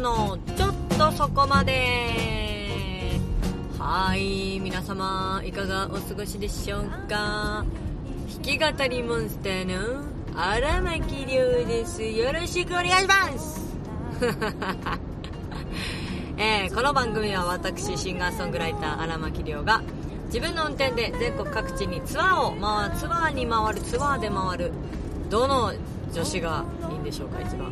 のちょっとそこまで。はい、皆様いかがお過ごしでしょうか。弾き語りモンスターの荒牧亮です。よろしくお願いしますこの番組は私シンガーソングライター荒牧亮が自分の運転で全国各地にツアーで回る。どの女子がいいんでしょうか。一番、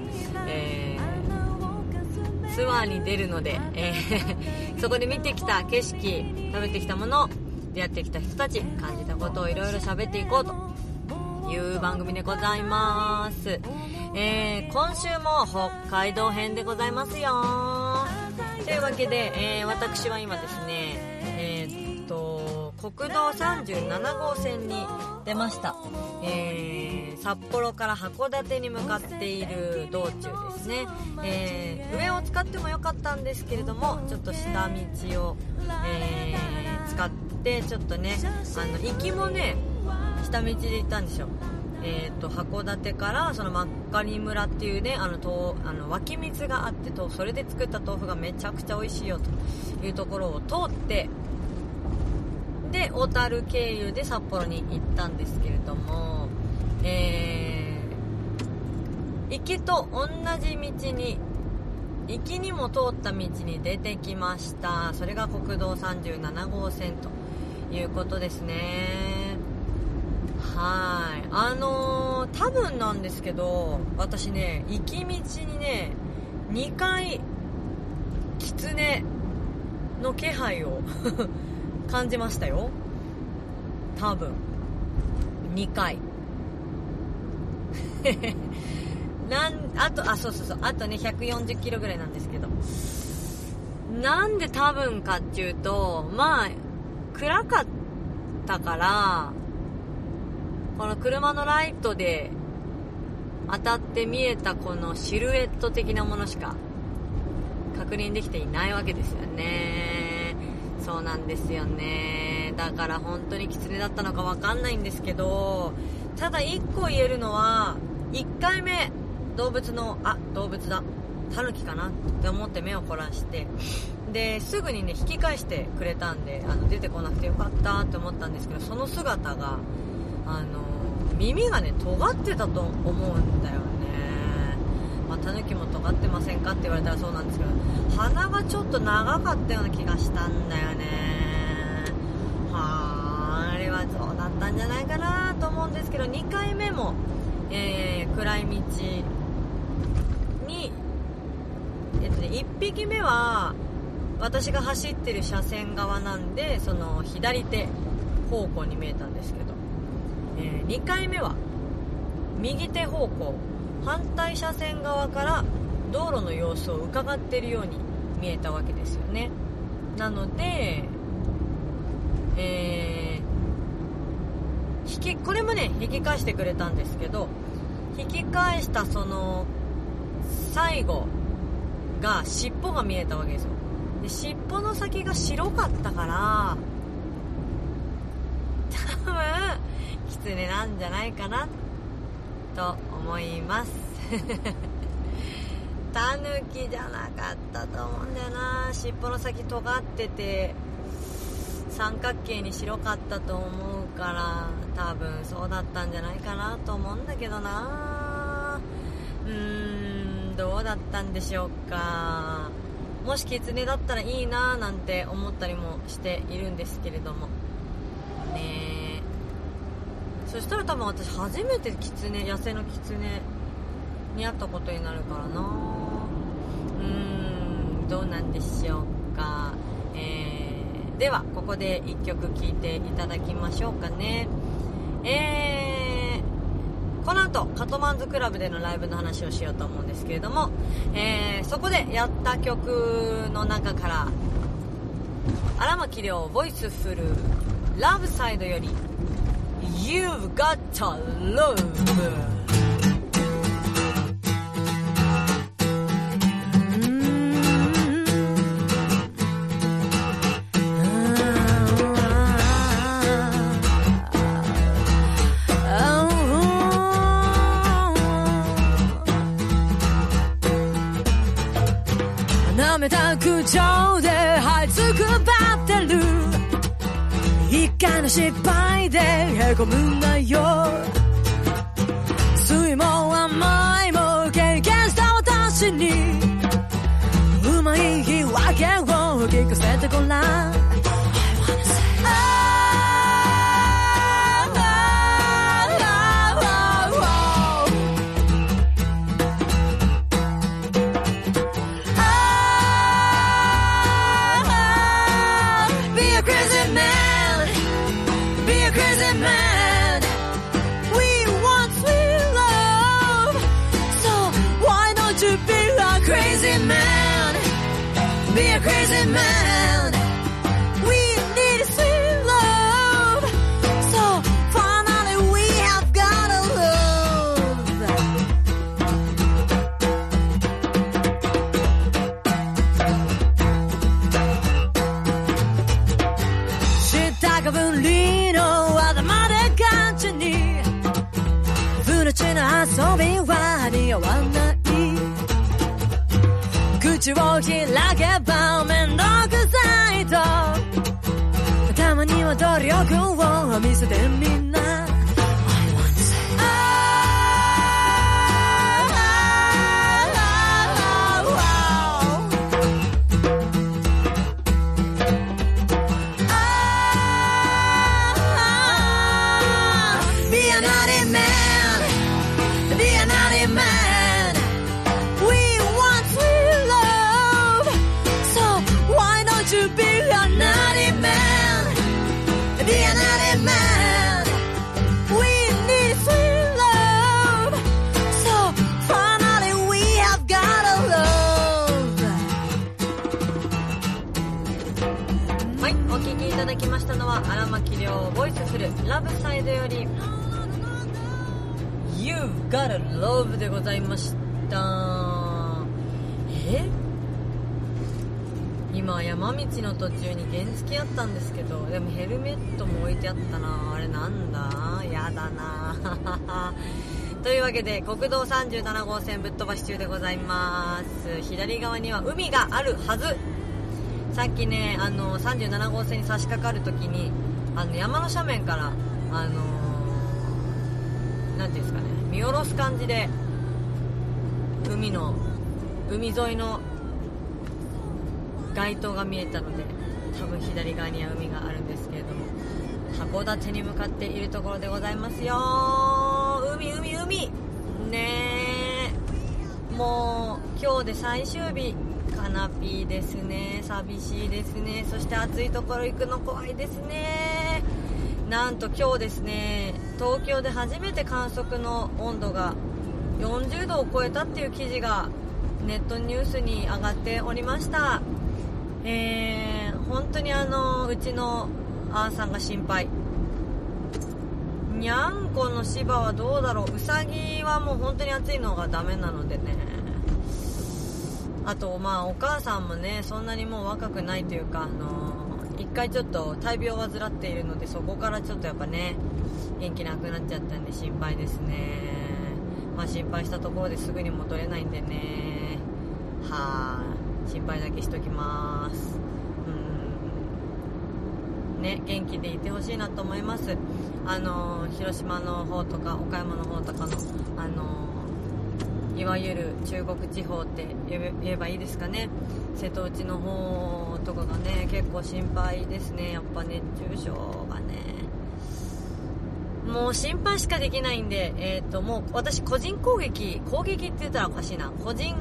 ツアーに出るので、そこで見てきた景色、食べてきたもの、出会ってきた人たち、感じたことをいろいろ喋っていこうという番組でございます。今週も北海道編でございますよ。というわけで、私は今ですね、国道37号線に出ました。札幌から函館に向かっている道中ですね。上を使ってもよかったんですけれども、ちょっと下道を、使ってちょっとね、行きもね下道で行ったんですよ。函館からその真狩村っていうね、湧き水があって、それで作った豆腐がめちゃくちゃ美味しいよというところを通って、で小樽経由で札幌に行ったんですけれども、行きと同じ道に、行きにも通った道に出てきました。それが国道37号線ということですね。はい、多分なんですけど、私ね、行き道にね2回キツネの気配を感じましたよ。多分2回あとね140キロぐらいなんですけど、なんで多分かっていうと、まあ暗かったから、この車のライトで当たって見えたこのシルエット的なものしか確認できていないわけですよね。そうなんですよね。だから本当にキツネだったのか分かんないんですけど、ただ1個言えるのは、1回目動物だ、タヌキかなって思って目を凝らして、ですぐにね引き返してくれたんで、出てこなくてよかったって思ったんですけど、その姿が耳がね尖ってたと思うんだよね。タヌキも尖ってませんかって言われたらそうなんですけど、鼻がちょっと長かったような気がしたんだよね。あれはそうだったんじゃないかなと思うんですけど、2回目も、暗い道に、1匹目は私が走ってる車線側なんで、その左手方向に見えたんですけど、2回目は右手方向、反対車線側から道路の様子を伺っているように見えたわけですよね。なので、これもね引き返してくれたんですけど、引き返したその最後が尻尾が見えたわけですよ。で、尻尾の先が白かったから、多分キツネなんじゃないかなと思いますタヌキじゃなかったと思うんだよな。尻尾の先尖ってて三角形に白かったと思うから、多分そうだったんじゃないかなと思うんだけどな。どうだったんでしょうか。もしキツネだったらいいななんて思ったりもしているんですけれどもね。そしたら多分私初めて野生のキツネに会ったことになるからな。どうなんでしょうか。ではここで1曲聴いていただきましょうかね。この後カトマンズクラブでのライブの話をしようと思うんですけれども、そこでやった曲の中から荒牧亮ボイスフルラブサイドより You've Got to Love。 なめた口調で這いつくばってる一回の失敗でへこむんだよ酸いも甘いも経験した私にうまい言い訳を聞かせてごらんBe a crazy man. We need a sweet love. So finally we have got a love. 知ったかぶりの頭で感じに不埒な遊びは似合わない口を開けば面倒くさいとたまには努力を見せてみんな荒牧亮ボイスフルラブサイドより You've Got a Love でございました。今山道の途中に原付あったんですけどでもヘルメットも置いてあったな。あれなんだやだなというわけで国道37号線ぶっ飛ばし中でございます。左側には海があるはず。さっきね37号線に差し掛かるときに山の斜面からなんていうんですかね見下ろす感じで海沿いの街灯が見えたので多分左側には海があるんですけれども函館に向かっているところでございますよ。海ねえもう今日で最終日カナピーですね。寂しいですね。そして暑いところ行くの怖いですね。なんと今日ですね東京で初めて観測の温度が40度を超えたっていう記事がネットニュースに上がっておりました。本当にうちのあーさんが心配。にゃんこの芝はどうだろう。うさぎはもう本当に暑いのがダメなのでね。あとお母さんもねそんなにもう若くないというか一回ちょっと大病を患っているのでそこからちょっとやっぱね元気なくなっちゃったんで心配ですね。心配したところですぐに戻れないんでね心配だけしときますね。元気でいてほしいなと思います。広島の方とか岡山の方とかのいわゆる中国地方って言えばいいですかね。瀬戸内の方とかがね結構心配ですね。やっぱ熱中症がねもう心配しかできないんでもう私個人攻撃って言ったらおかしいな個人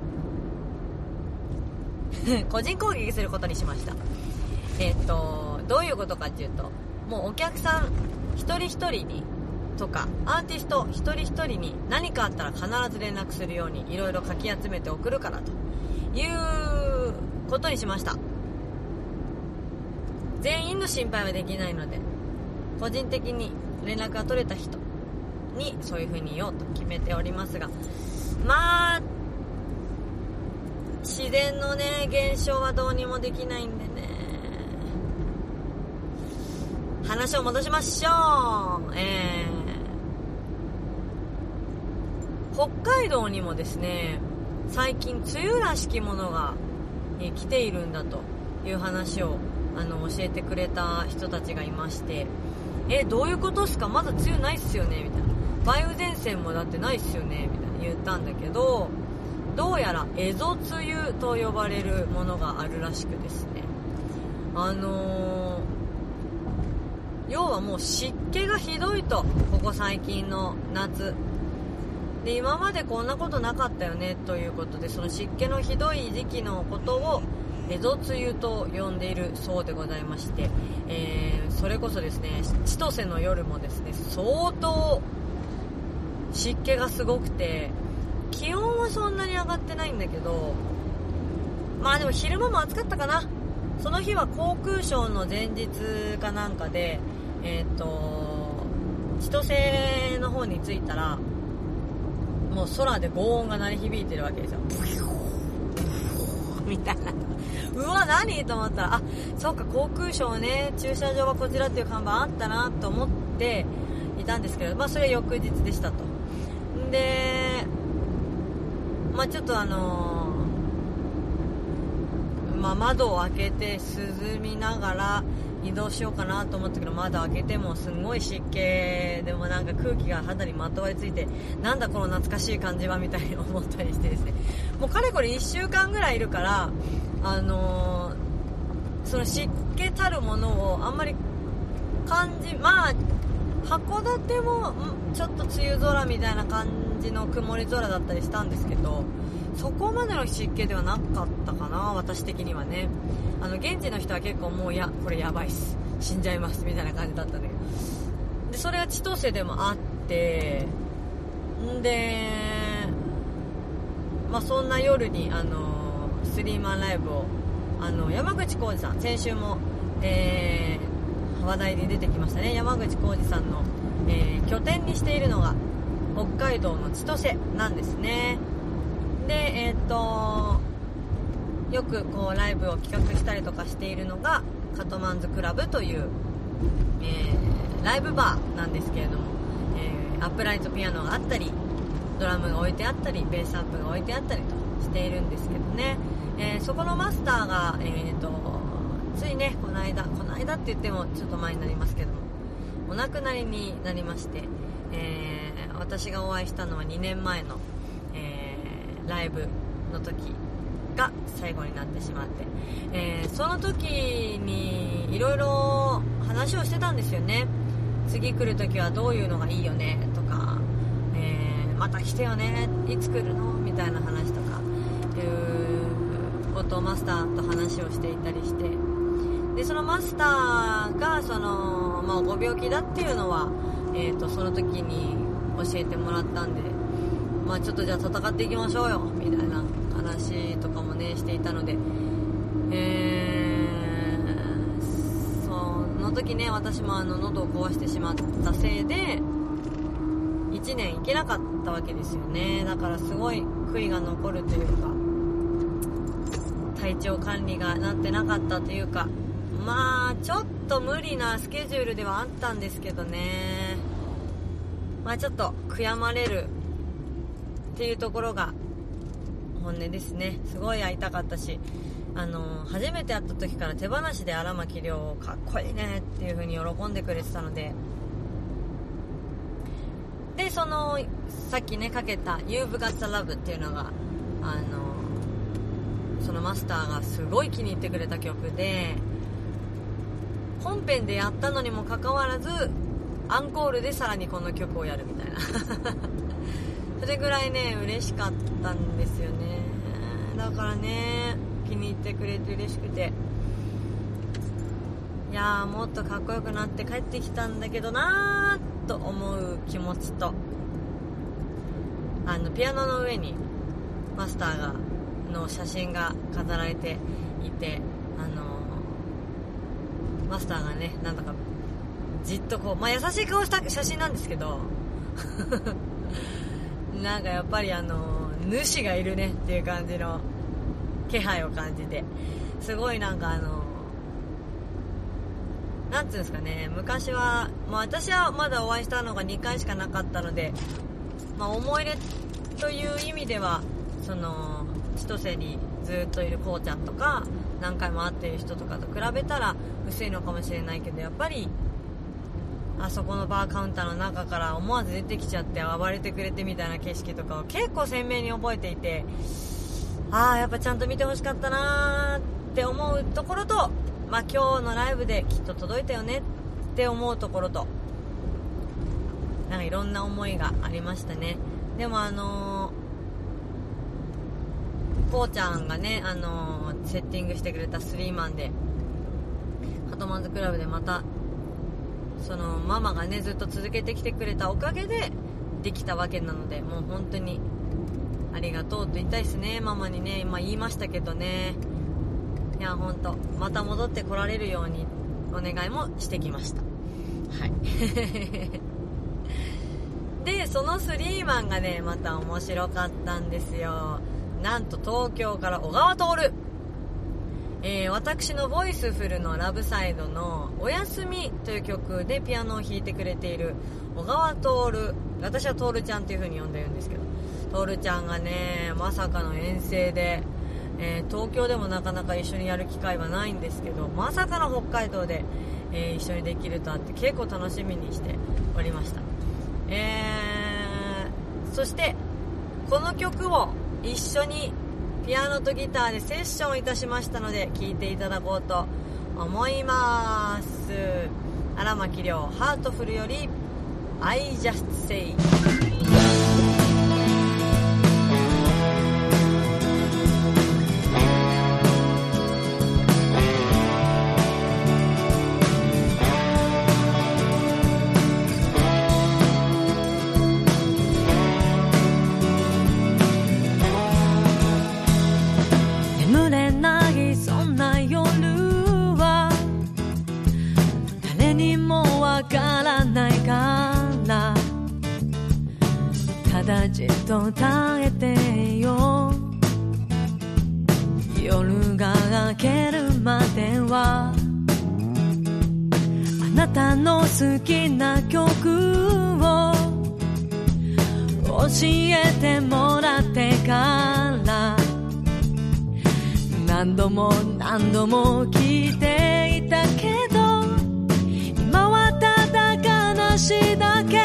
攻撃することにしました。どういうことかっていうともうお客さん一人一人にとかアーティスト一人一人に何かあったら必ず連絡するようにいろいろかき集めて送るからということにしました。全員の心配はできないので個人的に連絡が取れた人にそういう風に言おうと決めておりますが自然のね現象はどうにもできないんでね話を戻しましょう。北海道にもですね最近梅雨らしきものがに来ているんだという話を教えてくれた人たちがいまして、どういうことっすか、まだ梅雨ないっすよねみたいな、梅雨前線もだってないっすよねみたいな言ったんだけど、どうやら蝦夷梅雨と呼ばれるものがあるらしくですね、要はもう湿気がひどいと、ここ最近の夏で、今までこんなことなかったよねということで、その湿気のひどい時期のことを蝦夷梅雨と呼んでいるそうでございまして、それこそですね、千歳の夜もですね、相当湿気がすごくて、気温はそんなに上がってないんだけど、まあでも昼間も暑かったかな。その日は航空ショーの前日かなんかで、千歳の方に着いたら、もう空で轟音が鳴り響いてるわけですよ。みたいな。うわ、何と思ったら、あ、そうか、航空ショーね、駐車場はこちらっていう看板あったなと思っていたんですけど、まあそれは翌日でしたと。で、まあちょっとまあ窓を開けて涼みながら移動しようかなと思ったけど、窓開けてもすごい湿気でもなんか空気が肌にまとわりついて、なんだこの懐かしい感じはみたいに思ったりしてですね、もうかれこれ1週間ぐらいいるから、その湿気たるものをあんまりまあ函館もちょっと梅雨空みたいな感じの曇り空だったりしたんですけど、そこまでの湿気ではなかったかな、私的にはね。現地の人は結構もう、いやこれやばいっす、死んじゃいますみたいな感じだったんだけど、でそれが千歳でもあって、んでまあそんな夜にスリーマンライブを山口浩二さん、先週も話題に出てきましたね。山口浩二さんの、拠点にしているのが北海道の千歳なんですね。で、よくこうライブを企画したりとかしているのがカトマンズクラブという、ライブバーなんですけれども、アップライトピアノがあったり、ドラムが置いてあったり、ベースアップが置いてあったりとしているんですけどね、そこのマスターが、ついね、この間って言ってもちょっと前になりますけども、お亡くなりになりまして、私がお会いしたのは2年前の、ライブの時が最後になってしまって、その時にいろいろ話をしてたんですよね。次来る時はどういうのがいいよねとか、また来てよね、いつ来るのみたいな話とかいうことをマスターと話をしていたりして、でそのマスターがまあ、ご病気だっていうのは、その時に教えてもらったんで、まあ、ちょっとじゃあ戦っていきましょうよみたいな話とかもねしていたので、その時ね、私も喉を壊してしまったせいで1年行けなかったわけですよね。だからすごい悔いが残るというか、体調管理がなってなかったというか、まあちょっと無理なスケジュールではあったんですけどね、まあちょっと悔やまれるっていうところが本音ですね。すごい会いたかったし、初めて会った時から手放しで荒牧亮かっこいいねっていう風に喜んでくれてたので、でさっきねかけた You've Got the Love っていうのがそのマスターがすごい気に入ってくれた曲で、本編でやったのにもかかわらずアンコールでさらにこの曲をやるみたいなそれぐらいね嬉しかったんですよね。だからね、気に入ってくれて嬉しくて、いやーもっとかっこよくなって帰ってきたんだけどなーと思う気持ちと、ピアノの上にマスターの写真が飾られていて、マスターがねなんだかじっとこう、まあ、優しい顔した写真なんですけどなんかやっぱり主がいるねっていう感じの気配を感じて、すごいなんかなんていうんですかね、昔は、まあ、私はまだお会いしたのが2回しかなかったので、まあ、思い入れという意味では千歳にずっといるこうちゃんとか何回も会っている人とかと比べたら薄いのかもしれないけど、やっぱりあそこのバーカウンターの中から思わず出てきちゃって暴れてくれてみたいな景色とかを結構鮮明に覚えていて、やっぱちゃんと見てほしかったなって思うところと、今日のライブできっと届いたよねって思うところと、なんかいろんな思いがありましたね。でもこうちゃんがね、セッティングしてくれたスリーマンでカトマンズクラブでまたそのママがねずっと続けてきてくれたおかげでできたわけなので、もう本当にありがとうと言いたいですね、ママにね。言いましたけどね、いや本当また戻ってこられるようにお願いもしてきました。はいでそのスリーマンがねまた面白かったんですよ。なんと東京から小川徹、私のボイスフルのラブサイドのおやすみという曲でピアノを弾いてくれている小川徹、私は徹ちゃんという風に呼んでるんですけど、徹ちゃんがねまさかの遠征で、東京でもなかなか一緒にやる機会はないんですけど、まさかの北海道で、一緒にできるとあって結構楽しみにしておりました。そしてこの曲を一緒にピアノとギターでセッションいたしましたので聴いていただこうと思います。荒牧亮ハートフルより I just say。 じっと耐えてよ、夜が明けるまではあなたの好きな曲を教えてもらってから、何度も何度も聞いていたけど、今はただ悲しいだけ。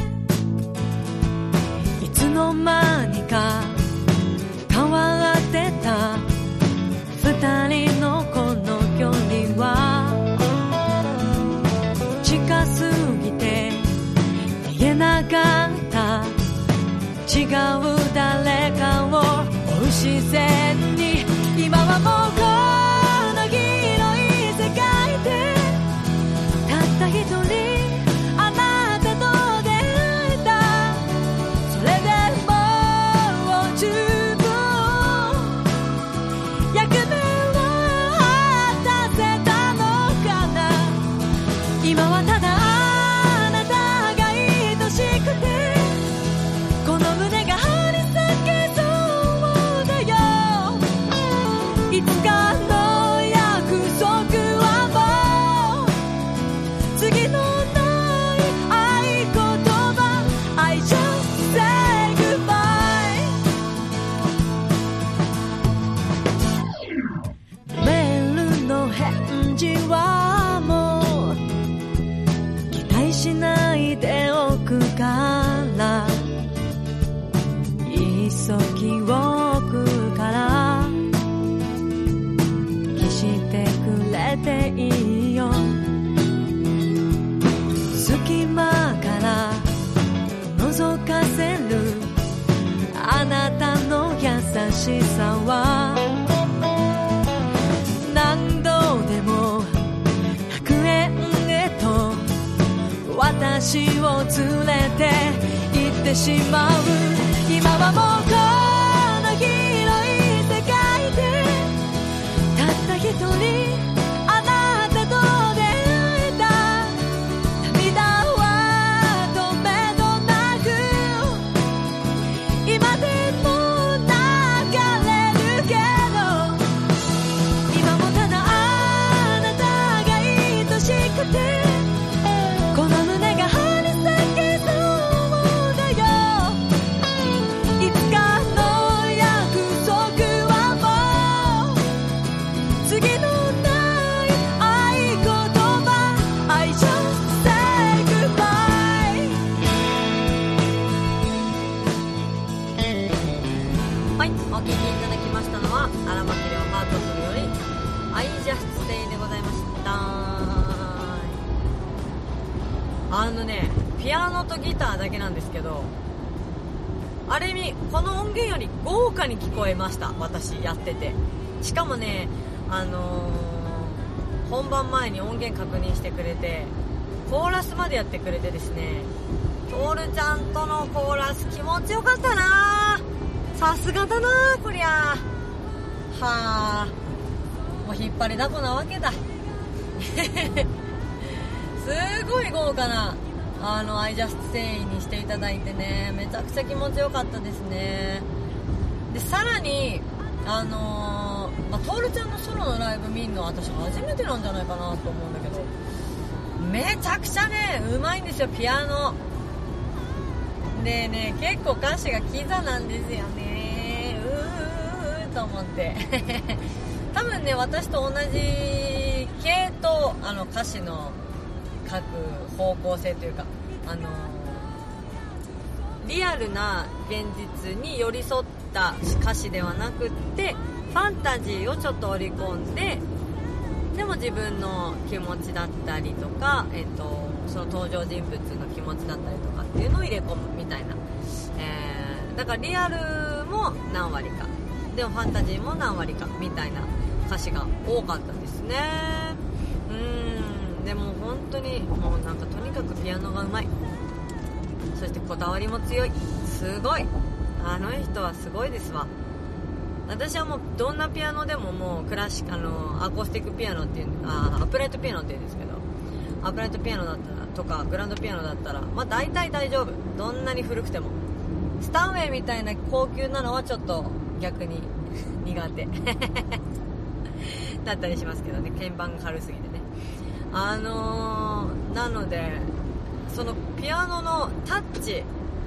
いつの間にか変わってた二人のこの距離は近すぎて言えなかった、違う誰かを追う自然に。今はもうこの広い世界でたった一人あなたと出会えた。それでもう十分役目を果たせたのかな。今はただあなたが愛しくてこの胸が張り裂けそうだよ。いつかの約束はもう次のない合言葉 I just say goodbye。 メールの返事はもう期待しないでおくから急ぎを置くからしてくれていいよ。隙間から覗かせるあなたの優しさは何度でも楽園へと私を連れて行ってしまう。今はもうこの広い世界でたった一人あなたと出会えた。涙は止めどなく今でも流れるけど、今もただあなたが愛しくてこの胸が張り裂けそうだよ。 ピアノとギターだけなんですけど、あれにこの音源より豪華に聞こえました、私やってて。しかもね、本番前に音源確認してくれて、コーラスまでやってくれてですね、トールちゃんとのコーラス気持ちよかったな。さすがだなこりゃ。はあ、もう引っ張りだこなわけだ。すごい豪華なI Just Sayにしていただいてね、めちゃくちゃ気持ちよかったですね。でさらにトールちゃんのソロのライブ見るのは私初めてなんじゃないかなと思うんだけど、めちゃくちゃねうまいんですよ、ピアノでね。結構歌詞がキザなんですよね、と思って多分ね、私と同じ系統、歌詞の書く方向性というか、リアルな現実に寄り添った歌詞ではなくって、ファンタジーをちょっと織り込んで、でも自分の気持ちだったりとか、その登場人物の気持ちだったりとかっていうのを入れ込むみたいな、だからリアルも何割かでもファンタジーも何割かみたいな歌詞が多かったですね。でも本当にもうなんかとにかくピアノがうまい、そしてこだわりも強い、すごい、あの人はすごいですわ。私はもうどんなピアノでももうクラシック、アコースティックピアノっていう、アップライトピアノって言うんですけど、アップライトピアノだったらとかグランドピアノだったら、まあ大体大丈夫、どんなに古くても。スタンウェイみたいな高級なのはちょっと逆に苦手だったりしますけどね、鍵盤が軽すぎてね。なのでそのピアノのタッチ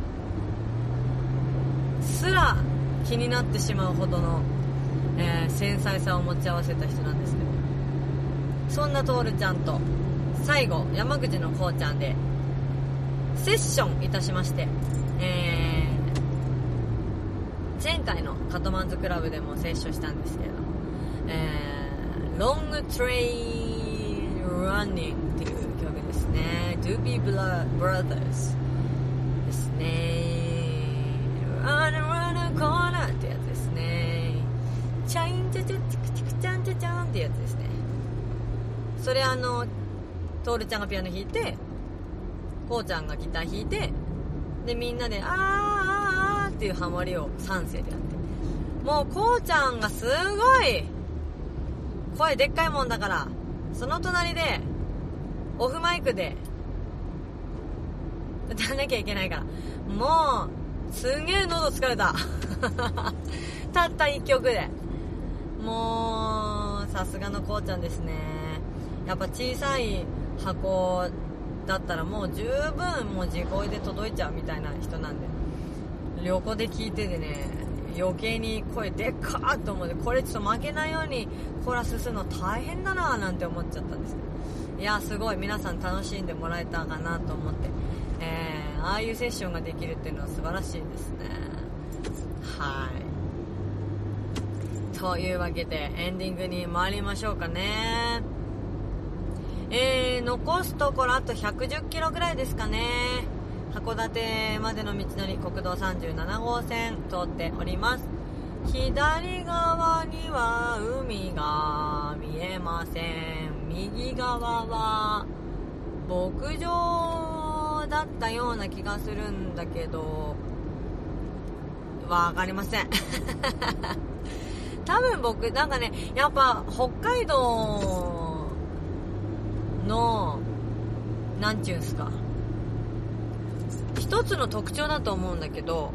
すら気になってしまうほどの、繊細さを持ち合わせた人なんですけど、そんなトールちゃんと最後山口のこうちゃんでセッションいたしまして、前回のカトマンズクラブでもセッションしたんですけど、ロングトレインランニングっていう曲ですね。 Doobie Brothers ですね。 Run Around the Corner ってやつですね。チャインチャチャチクチクチャンチャチャンってやつですね。それトールちゃんがピアノ弾いて、こうちゃんがギター弾いて、でみんなであーっていうハモリを3声でやって、もうこうちゃんがすごい声でっかいもんだから、その隣でオフマイクで歌わなきゃいけないから、もうすんげえ喉疲れたたった1曲で。もうさすがのこうちゃんですね。やっぱ小さい箱だったらもう十分もう地声で届いちゃうみたいな人なんで、横で聞いててね、余計に声でっかーっと思って、これちょっと負けないようにコーラスするの大変だなーなんて思っちゃったんですけど、いやすごい皆さん楽しんでもらえたかなと思って、ああいうセッションができるっていうのは素晴らしいですね。はい、というわけでエンディングに参りましょうかね。残すところあと110キロぐらいですかね。函館までの道のり、国道37号線通っております。左側には海が見えません。右側は牧場だったような気がするんだけどわかりません多分僕なんかね、やっぱ北海道のなんちゅうんすか、一つの特徴だと思うんだけど、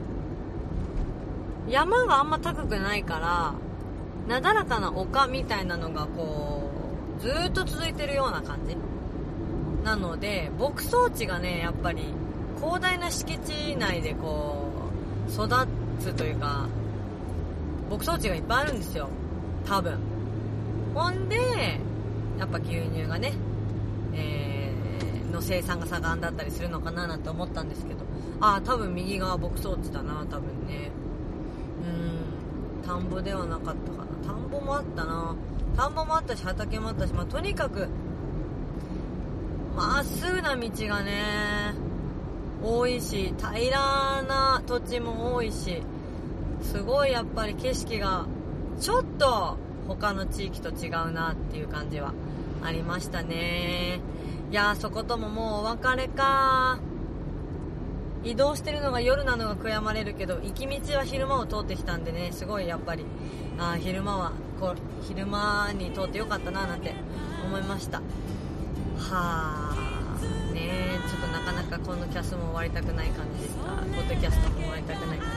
山があんま高くないからなだらかな丘みたいなのがこうずーっと続いてるような感じなので、牧草地がねやっぱり広大な敷地内でこう育つというか、牧草地がいっぱいあるんですよ多分。ほんでやっぱ牛乳がね、の生産が盛んだったりするのかななんて思ったんですけど、多分右側牧草地だな多分ね。田んぼではなかったかな。田んぼもあったな。田んぼもあったし畑もあったし、とにかくまっすぐな道がね多いし、平らな土地も多いし、すごいやっぱり景色がちょっと他の地域と違うなっていう感じはありましたね。いやー、そことももうお別れか。移動してるのが夜なのが悔やまれるけど、行き道は昼間を通ってきたんでね、すごいやっぱり昼間に通ってよかったななんて思いました。はーねー、ちょっとなかなかこのキャスも終わりたくない感じでした。ポッドキャストも終わりたくない感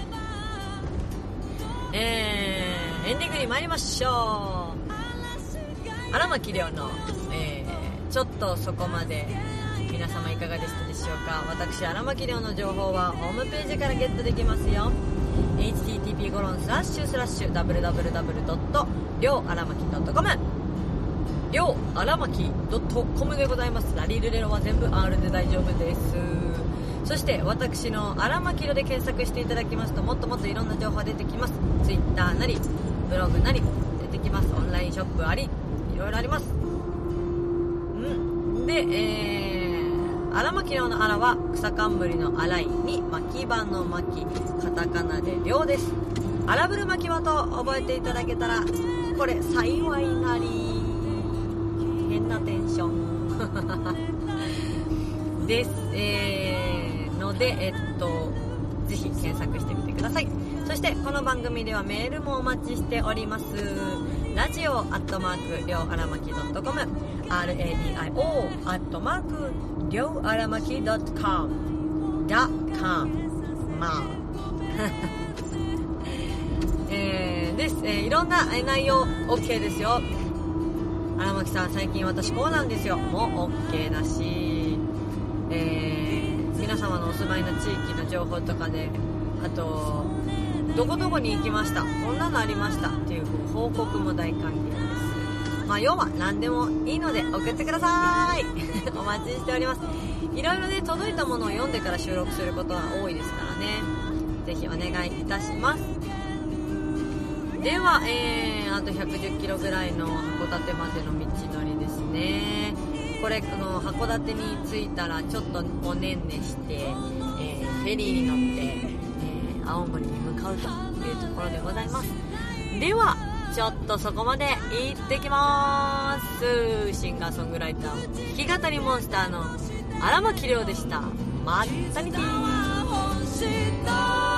じです。エンディングに参りましょう。荒牧亮の、ちょっとそこまで、皆様いかがでしたでしょうか。私荒牧亮の情報はホームページからゲットできますよ。http://www. りょうあらまき .com りょうあらまき .com でございます。ラリルレロは全部 R で大丈夫です。そして私の荒牧亮で検索していただきますと、もっともっといろんな情報が出てきます。 Twitter なりブログなり出てきます。オンラインショップあり、いろいろあります。で、荒牧亮の荒は草冠の荒いに巻き場の巻、カタカナで亮です。荒ぶる巻き場と覚えていただけたらこれ幸いなり。変なテンションですのでぜひ検索してみてください。そしてこの番組ではメールもお待ちしております。ラジオ@りょうあらまき .com radio@ りょうあらまき .com まあです、いろんな内容 OK ですよ。荒牧さん、最近私こうなんですよも OK だし、皆様のお住まいの地域の情報とかで、あとどこどこに行きました、こんなのありましたっていう報告も大歓迎です。要は何でもいいので送ってくださいお待ちしております。いろいろね、届いたものを読んでから収録することは多いですからね、ぜひお願いいたします。では、あと110キロぐらいの函館までの道のりですね。これ函館に着いたらちょっとおねんねして、フェリーに乗って、青森に向かうというところでございます。ではちょっとそこまで行ってきまーす。シンガーソングライター弾き語りモンスターの荒牧亮でした。まったねー。